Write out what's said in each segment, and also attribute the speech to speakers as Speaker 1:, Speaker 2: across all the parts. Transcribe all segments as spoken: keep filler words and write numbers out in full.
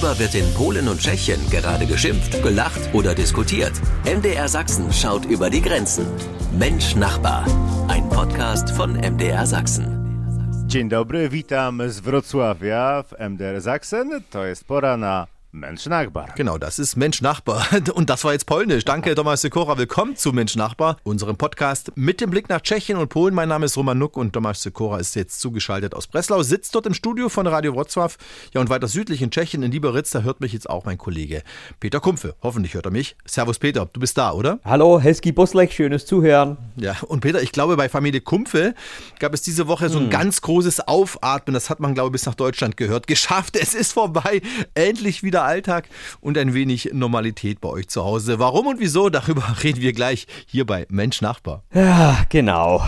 Speaker 1: Worüber wird in Polen und Tschechien gerade geschimpft, gelacht oder diskutiert? M D R Sachsen schaut über die Grenzen. Mensch Nachbar, ein Podcast von M D R Sachsen.
Speaker 2: Dzień dobry, witam z Wrocławia w M D R Sachsen. To jest pora na Mensch Nachbar.
Speaker 3: Genau, das ist Mensch Nachbar. Und das war jetzt Polnisch. Danke, Tomasz Sikora. Willkommen zu Mensch Nachbar, unserem Podcast mit dem Blick nach Tschechien und Polen. Mein Name ist Roman Nuck und Tomasz Sikora ist jetzt zugeschaltet aus Breslau, sitzt dort im Studio von Radio Wrocław. Ja, und weiter südlich in Tschechien, in Liberec, da hört mich jetzt auch mein Kollege Peter Kumpfe. Hoffentlich hört er mich. Servus Peter, du bist da, oder?
Speaker 4: Hallo, Helski Boslek, schönes Zuhören.
Speaker 3: Ja, und Peter, ich glaube, bei Familie Kumpfe gab es diese Woche so ein hm. ganz großes Aufatmen. Das hat man, glaube ich, bis nach Deutschland gehört. Geschafft, es ist vorbei. Endlich wieder Alltag und ein wenig Normalität bei euch zu Hause. Warum und wieso, darüber reden wir gleich hier bei Mensch Nachbar.
Speaker 4: Ja, genau.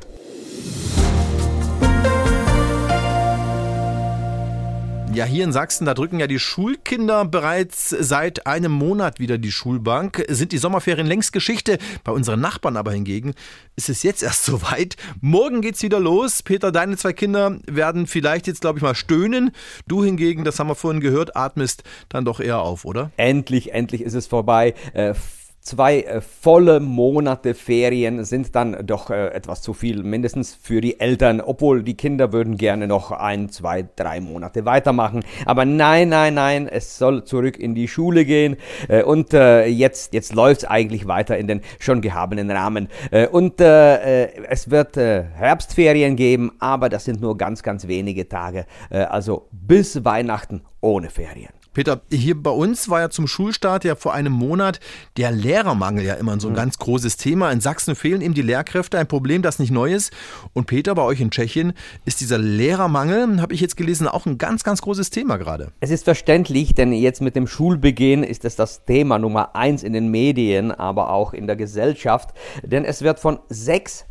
Speaker 3: Ja, hier in Sachsen, da drücken ja die Schulkinder bereits seit einem Monat wieder die Schulbank. Sind die Sommerferien längst Geschichte? Bei unseren Nachbarn aber hingegen ist es jetzt erst soweit. Morgen geht's wieder los. Peter, deine zwei Kinder werden vielleicht jetzt, glaube ich, mal stöhnen. Du hingegen, das haben wir vorhin gehört, atmest dann doch eher auf, oder?
Speaker 4: Endlich, endlich ist es vorbei. Äh, Zwei äh, volle Monate Ferien sind dann doch äh, etwas zu viel, mindestens für die Eltern, obwohl die Kinder würden gerne noch ein, zwei, drei Monate weitermachen. Aber nein, nein, nein, es soll zurück in die Schule gehen äh, und äh, jetzt, jetzt läuft es eigentlich weiter in den schon gehabenen Rahmen. Äh, und äh, äh, es wird äh, Herbstferien geben, aber das sind nur ganz, ganz wenige Tage, äh, also bis Weihnachten ohne Ferien.
Speaker 3: Peter, hier bei uns war ja zum Schulstart ja vor einem Monat der Lehrermangel ja immer so ein mhm. ganz großes Thema. In Sachsen fehlen eben die Lehrkräfte, ein Problem, das nicht neu ist. Und Peter, bei euch in Tschechien ist dieser Lehrermangel, habe ich jetzt gelesen, auch ein ganz, ganz großes Thema gerade.
Speaker 4: Es ist verständlich, denn jetzt mit dem Schulbeginn ist es das Thema Nummer eins in den Medien, aber auch in der Gesellschaft. Denn es wird von sechstausend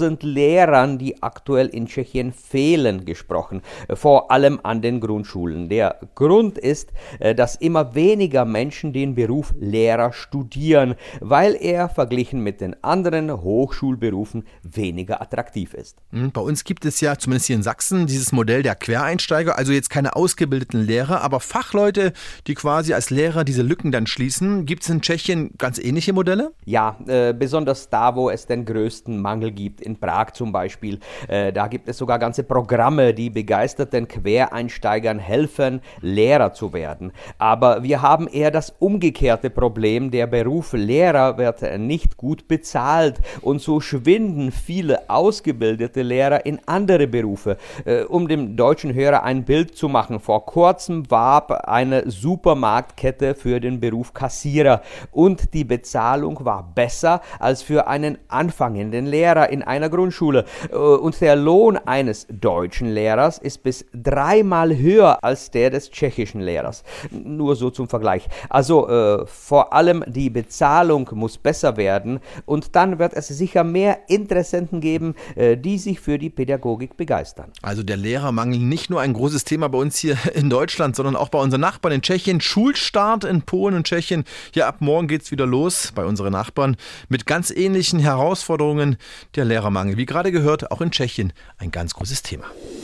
Speaker 4: Lehrern, die aktuell in Tschechien fehlen, gesprochen, vor allem an den Grundschulen. Der Grund ist, dass immer weniger Menschen den Beruf Lehrer studieren, weil er verglichen mit den anderen Hochschulberufen weniger attraktiv ist.
Speaker 3: Bei uns gibt es ja, zumindest hier in Sachsen, dieses Modell der Quereinsteiger, also jetzt keine ausgebildeten Lehrer, aber Fachleute, die quasi als Lehrer diese Lücken dann schließen. Gibt es in Tschechien ganz ähnliche Modelle?
Speaker 4: Ja, äh, besonders da, wo es den größten Mangel gibt, in Prag zum Beispiel. Äh, da gibt es sogar ganze Programme, die begeisterten Quereinsteigern helfen, Lehrer zu werden. Aber wir haben eher das umgekehrte Problem. Der Beruf Lehrer wird nicht gut bezahlt und so schwinden viele ausgebildete Lehrer in andere Berufe. Äh, um dem deutschen Hörer ein Bild zu machen, vor kurzem warb eine Supermarktkette für den Beruf Kassierer und die Bezahlung war besser als für einen anfangenden Lehrer in einer Grundschule. Und der Lohn eines deutschen Lehrers ist bis dreimal höher als der des tschechischen Lehrers. Nur so zum Vergleich. Also äh, vor allem die Bezahlung muss besser werden und dann wird es sicher mehr Interessenten geben, äh, die sich für die Pädagogik begeistern.
Speaker 3: Also der Lehrermangel nicht nur ein großes Thema bei uns hier in Deutschland, sondern auch bei unseren Nachbarn in Tschechien. Schulstart in Polen und Tschechien. Ja, ab morgen geht's wieder los bei unseren Nachbarn mit ganz ähnlichen Herausforderungen. Der Lehrermangel, wie gerade gehört, auch in Tschechien ein ganz großes Thema.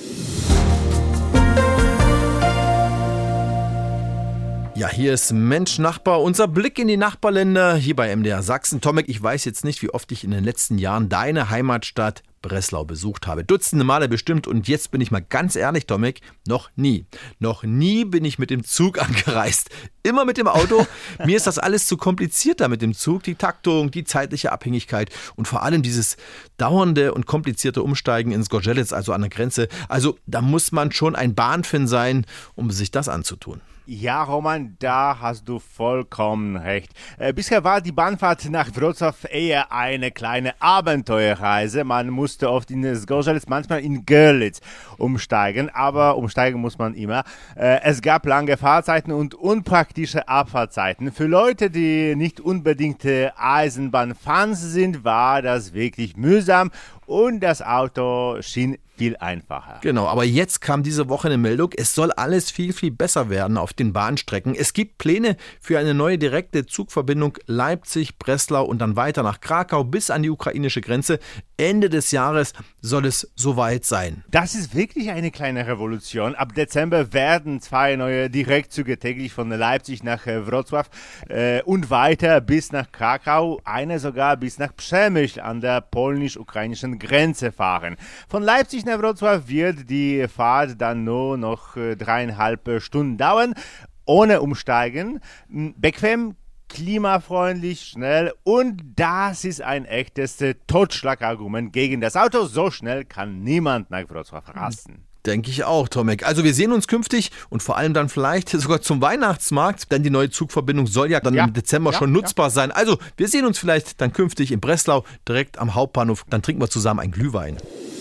Speaker 3: Ja, hier ist Mensch Nachbar, unser Blick in die Nachbarländer hier bei M D R Sachsen. Tomek, ich weiß jetzt nicht, wie oft ich in den letzten Jahren deine Heimatstadt Breslau besucht habe. Dutzende Male bestimmt und jetzt bin ich mal ganz ehrlich, Tomek, noch nie. Noch nie bin ich mit dem Zug angereist. Immer mit dem Auto. Mir ist das alles zu kompliziert da mit dem Zug. Die Taktung, die zeitliche Abhängigkeit und vor allem dieses dauernde und komplizierte Umsteigen ins Gorzelec, also an der Grenze. Also da muss man schon ein Bahnfan sein, um sich das anzutun.
Speaker 2: Ja, Roman, da hast du vollkommen recht. Äh, bisher war die Bahnfahrt nach Wrocław eher eine kleine Abenteuerreise. Man musste oft in das Gorzelec, manchmal in Görlitz umsteigen, aber umsteigen muss man immer. Äh, es gab lange Fahrzeiten und unpraktische Abfahrtzeiten. Für Leute, die nicht unbedingt Eisenbahnfans sind, war das wirklich mühsam und das Auto schien viel einfacher.
Speaker 3: Genau, aber jetzt kam diese Woche eine Meldung, es soll alles viel, viel besser werden auf den Bahnstrecken. Es gibt Pläne für eine neue direkte Zugverbindung Leipzig, Breslau und dann weiter nach Krakau bis an die ukrainische Grenze. Ende des Jahres soll es soweit sein.
Speaker 2: Das ist wirklich eine kleine Revolution. Ab Dezember werden zwei neue Direktzüge täglich von Leipzig nach Wrocław äh, und weiter bis nach Krakau, eine sogar bis nach Przemyśl an der polnisch-ukrainischen Grenze fahren. Von Leipzig nach Wrocław wird die Fahrt dann nur noch äh, dreieinhalb Stunden dauern, ohne Umsteigen, bequem, klimafreundlich, schnell und das ist ein echtes Totschlagargument gegen das Auto. So schnell kann niemand nach Wrocław rasen.
Speaker 3: Denke ich auch, Tomek. Also wir sehen uns künftig und vor allem dann vielleicht sogar zum Weihnachtsmarkt, denn die neue Zugverbindung soll ja dann ja, im Dezember ja, schon nutzbar ja. sein. Also wir sehen uns vielleicht dann künftig in Breslau, direkt am Hauptbahnhof. Dann trinken wir zusammen einen Glühwein.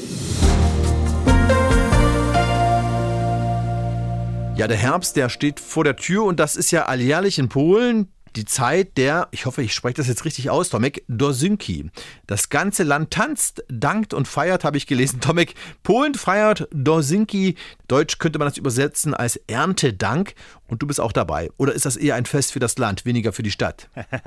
Speaker 3: Ja, der Herbst, der steht vor der Tür und das ist ja alljährlich in Polen die Zeit der, ich hoffe, ich spreche das jetzt richtig aus, Tomek, Dożynki. Das ganze Land tanzt, dankt und feiert, habe ich gelesen. Tomek, Polen feiert Dożynki. Deutsch könnte man das übersetzen als Erntedank. Und du bist auch dabei. Oder ist das eher ein Fest für das Land, weniger für die Stadt?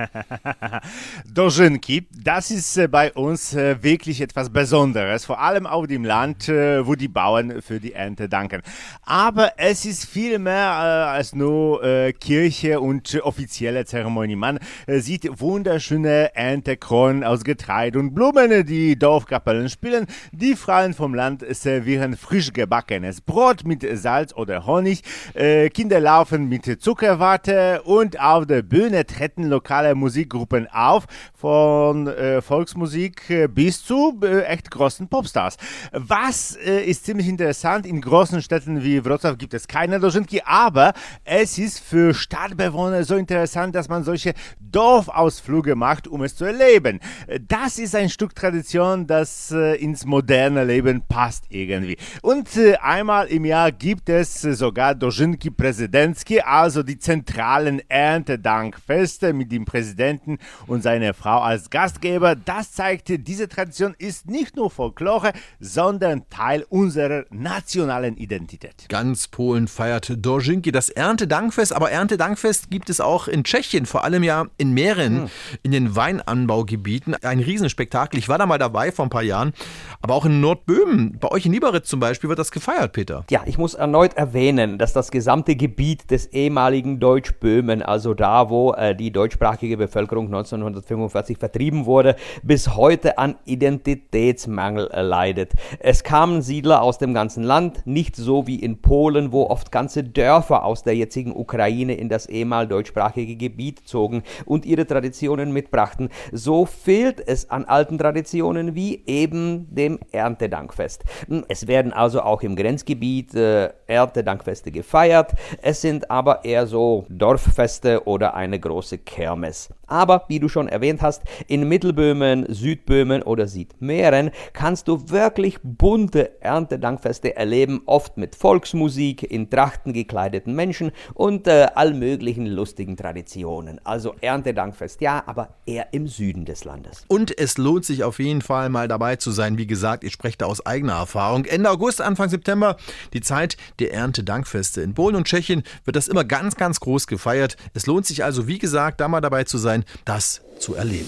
Speaker 2: Dożynki, das ist äh, bei uns äh, wirklich etwas Besonderes. Vor allem auf dem Land, äh, wo die Bauern für die Ernte danken. Aber es ist viel mehr äh, als nur äh, Kirche und äh, offizielle Zeremonie. Man äh, sieht wunderschöne Erntekronen aus Getreide und Blumen. Die Dorfkapellen spielen. Die Frauen vom Land servieren frisch gebackenes Brot mit Salz oder Honig. Äh, Kinder laufen mit Zuckerwatte und auf der Bühne treten lokale Musikgruppen auf, von äh, Volksmusik äh, bis zu äh, echt großen Popstars. Was äh, ist ziemlich interessant, in großen Städten wie Wrocław gibt es keine Dożynki, aber es ist für Stadtbewohner so interessant, dass man solche Dorfausflüge macht, um es zu erleben. Das ist ein Stück Tradition, das äh, ins moderne Leben passt irgendwie. Und äh, einmal im Jahr gibt es äh, sogar Dożynki Prezydenckie, also die zentralen Erntedankfeste mit dem Präsidenten und seiner Frau als Gastgeber. Das zeigt, diese Tradition ist nicht nur Folklore, sondern Teil unserer nationalen Identität.
Speaker 3: Ganz Polen feiert Dożynki, das Erntedankfest. Aber Erntedankfest gibt es auch in Tschechien, vor allem ja in Mähren, hm. in den Weinanbaugebieten. Ein Riesenspektakel. Ich war da mal dabei vor ein paar Jahren. Aber auch in Nordböhmen, bei euch in Liberec zum Beispiel, wird das gefeiert, Peter.
Speaker 4: Ja, ich muss erneut erwähnen, dass das gesamte Gebiet des ehemaligen Deutschböhmen, also da, wo äh, die deutschsprachige Bevölkerung neunzehnhundertfünfundvierzig vertrieben wurde, bis heute an Identitätsmangel äh, leidet. Es kamen Siedler aus dem ganzen Land, nicht so wie in Polen, wo oft ganze Dörfer aus der jetzigen Ukraine in das ehemals deutschsprachige Gebiet zogen und ihre Traditionen mitbrachten. So fehlt es an alten Traditionen wie eben dem Erntedankfest. Es werden also auch im Grenzgebiet äh, Erntedankfeste gefeiert. Es sind aber eher so Dorffeste oder eine große Kirmes. Aber, wie du schon erwähnt hast, in Mittelböhmen, Südböhmen oder Südmähren kannst du wirklich bunte Erntedankfeste erleben, oft mit Volksmusik, in Trachten gekleideten Menschen und äh, all möglichen lustigen Traditionen. Also Erntedankfest, ja, aber eher im Süden des Landes.
Speaker 3: Und es lohnt sich auf jeden Fall mal dabei zu sein. Wie gesagt, ich spreche da aus eigener Erfahrung. Ende August, Anfang September, die Zeit der Erntedankfeste. In Polen und Tschechien wird das immer ganz, ganz groß gefeiert. Es lohnt sich also, wie gesagt, da mal dabei zu sein, das zu erleben.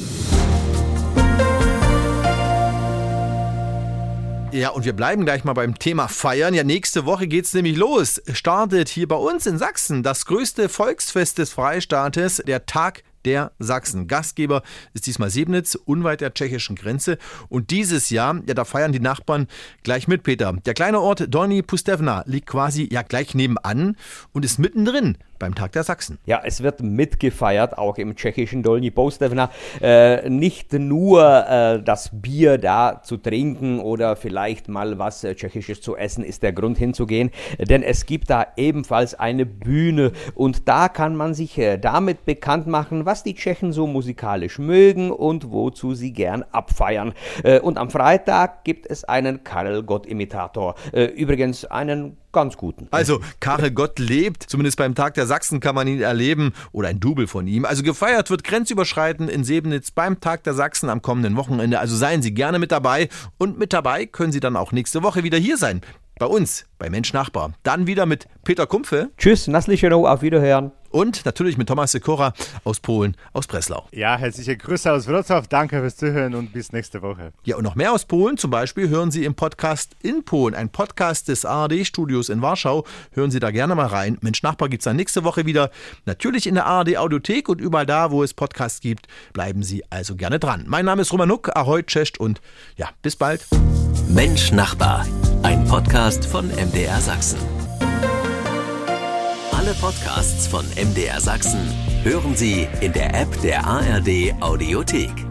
Speaker 3: Ja, und wir bleiben gleich mal beim Thema Feiern. Ja, nächste Woche geht's nämlich los. Startet hier bei uns in Sachsen das größte Volksfest des Freistaates, der Tag der Sachsen. Gastgeber ist diesmal Sebnitz, unweit der tschechischen Grenze. Und dieses Jahr, ja, da feiern die Nachbarn gleich mit, Peter. Der kleine Ort Dolní Poustevna liegt quasi ja gleich nebenan und ist mittendrin beim Tag der Sachsen.
Speaker 4: Ja, es wird mitgefeiert, auch im tschechischen Dolní Poustevna. Äh, nicht nur äh, das Bier da zu trinken oder vielleicht mal was äh, Tschechisches zu essen, ist der Grund hinzugehen, denn es gibt da ebenfalls eine Bühne und da kann man sich äh, damit bekannt machen, was die Tschechen so musikalisch mögen und wozu sie gern abfeiern. Äh, und am Freitag gibt es einen Karel Gott-Imitator. Äh, übrigens einen ganz guten.
Speaker 3: Also, Karel Gott lebt, zumindest beim Tag der Sachsen kann man ihn erleben oder ein Double von ihm. Also gefeiert wird grenzüberschreitend in Sebnitz beim Tag der Sachsen am kommenden Wochenende. Also seien Sie gerne mit dabei und mit dabei können Sie dann auch nächste Woche wieder hier sein. Bei uns, bei Mensch Nachbar. Dann wieder mit Peter Kumpfe.
Speaker 4: Tschüss, Naslicheno, auf Wiederhören.
Speaker 3: Und natürlich mit Thomas Sikora aus Polen, aus Breslau.
Speaker 2: Ja, herzliche Grüße aus Wrocław. Danke fürs Zuhören und bis nächste Woche.
Speaker 3: Ja, und noch mehr aus Polen. Zum Beispiel hören Sie im Podcast in Polen, ein Podcast des A R D-Studios in Warschau. Hören Sie da gerne mal rein. Mensch Nachbar gibt es dann nächste Woche wieder. Natürlich in der A R D-Audiothek und überall da, wo es Podcasts gibt. Bleiben Sie also gerne dran. Mein Name ist Roman Nuck, Ahoi, Cześć und ja, bis bald.
Speaker 1: Mensch Nachbar, ein Podcast von M D R Sachsen. Alle Podcasts von M D R Sachsen hören Sie in der App der A R D Audiothek.